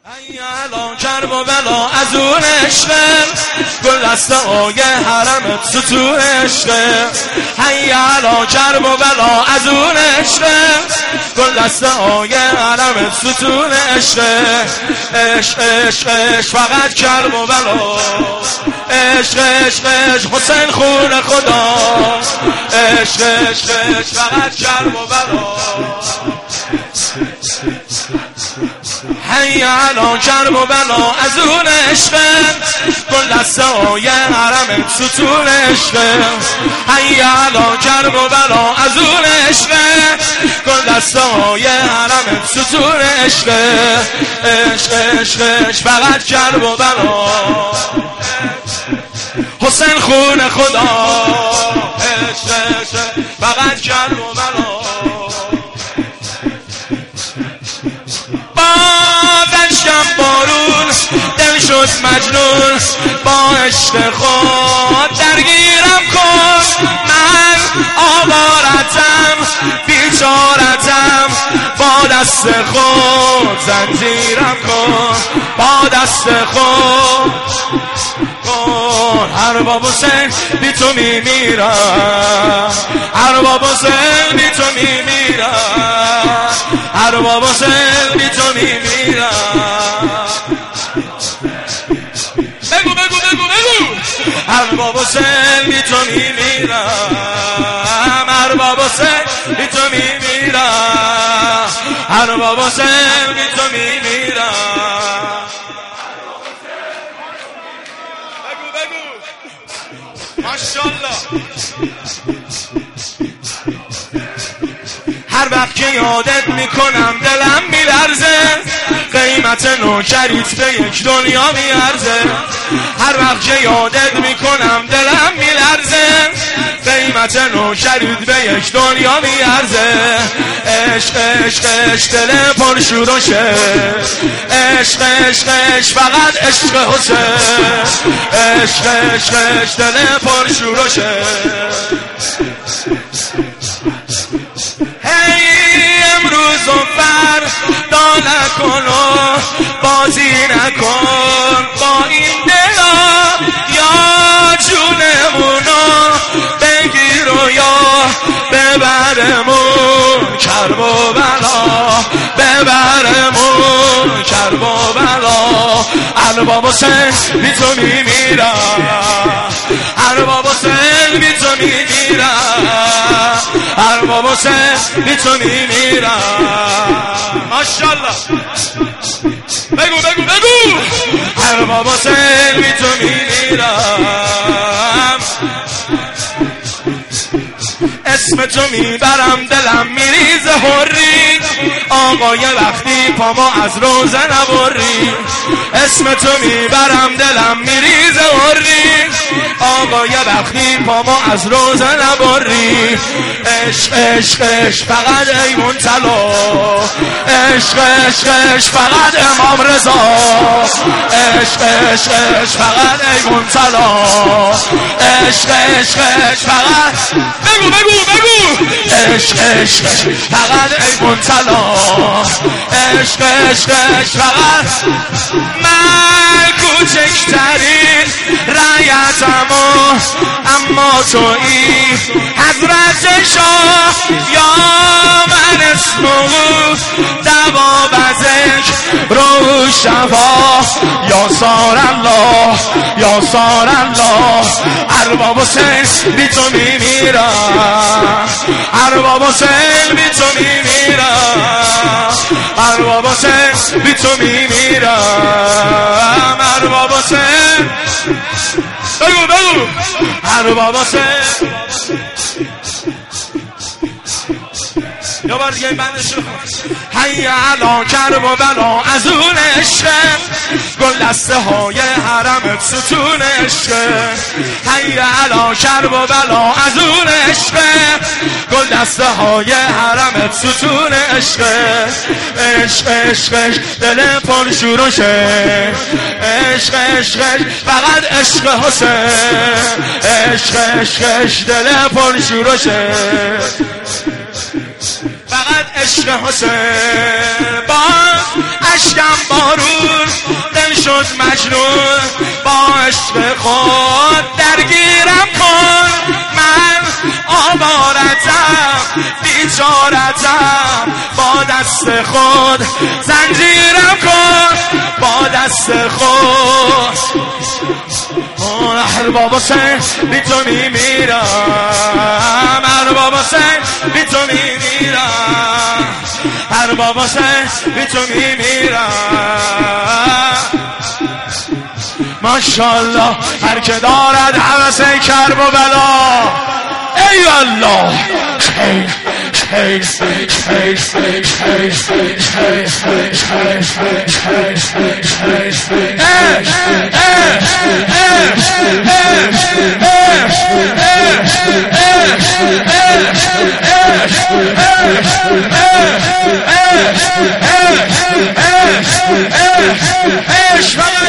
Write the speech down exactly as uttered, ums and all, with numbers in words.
الان کرب و بلا از اون عشقه، گل دسته آیه حرم ستون عشقه. الان کرب و بلا از اون عشقه، گل دسته آیه حرم ستون عشقه. عشق عشق عشق فقط کرب و بلا، عشق عشق عشق حسین خون خدا، عشق عشق عشق فقط کرب و بلا. هی الان کرب و بلا از اون عشقه، گل دسته آیه حرم ستون عشقه. هی الان کرب و بلا از اون عشقه، گل دسته آیه حرم ستون عشقه. عشق عشق عشق فقط کرب و بلا، حسین خون خدا، عشق عشق فقط کرب و بلا. بارون دل شد مجنون، با عشق خود درگیرم کن. من آوارتم بیچارتم، با دست خود زنجیرم کن، با دست خود کن. ارباب حسین بی تو میمیرم، ارباب حسین بی تو میمیرم، ارباب حسین بی تو میمیرم. بگو بگو بگو بگو. ارباب حسین بی تو میمیرم، ارباب حسین بی تو میمیرم، ارباب حسین بی تو میمیرم. بگو بگو. ماشاءالله. هر وقت که یادت میکنم دلم میلرزه، قیمت نوکریت به یک دنیا میارزه. هر وقت که یادت میکنم دلم میلرزه، قیمت نوکریت به یک دنیا میارزه. عشق عشق عشق دل پرشورشه، عشق عشق عشق فقط عشق حسین، عشق عشق عشق دل پرشورشه. امروز و فردا نکن و بازی نکن با این دلا، یا جونمونو بگیر و یا ببرمون کرب و بلا، ببرمون کرب و بلا. ارباب حسین بی تو میمیرم، ارباب حسین بی تو میمیرم، ارباب حسین بی تو میمیرم. ماشاءالله. بگو بگو بگو. ارباب حسین بی تو میمیرم، اسم تو میبرم دلم میریزه حری، آقای وقتی پامو از روزه نبری. اسم تو میبرم دلم میریزه حری، آقای وقتی پامو از روزه نبری. عشق عشق عشق فقط ایمون طلا، عشق عشق عشق فقط امام رضا، عشق عشق عشق فقط ایمون طلا، عشق عشق عشق فقط. بگو بگو بگو. عشق عشق عشق فقط ایمون طلا، عشق عشق عشق فقط. من کوچکترین رعیتمو، اما تویی حضرت شاه، یا من اسمو دوا بزک رو شفا، یا سار الله یا سار الله. ارباب حسین بی تو میمیرم، ارباب حسین بی تو میمیرم، ارباب حسین بی تو میمیرم، ارباب حسین. بگو بگو. ارباب حسین. یا بار دیگه این بندشو. هی الان کرب و بلا از اون عشقه، گل دسته های حرم ستون عشقه. هی الان کرب و بلا از اون عشقه، گل دسته های حرم ستون عشقه. عشق عشق عشق دل پرشورشه، عشق عشق عشق فقط عشق حسین، عشق عشق عشق دل پرشورشه، فقط عشق حسین. باز اشکم بارون شد مجنون با عشق خود درگیرم کن من آوارتم بیچارتم با دست خود زنجیرم کن با دست خود هر بابا سن بی تو میمیرم هر بابا سن بی تو میمیرم هر بابا سن بی تو میمیرم ماشاءالله هر که دارد هوس کرب و بلا ای والله خیر خیر خیر خیر خیر خیر خیر خیر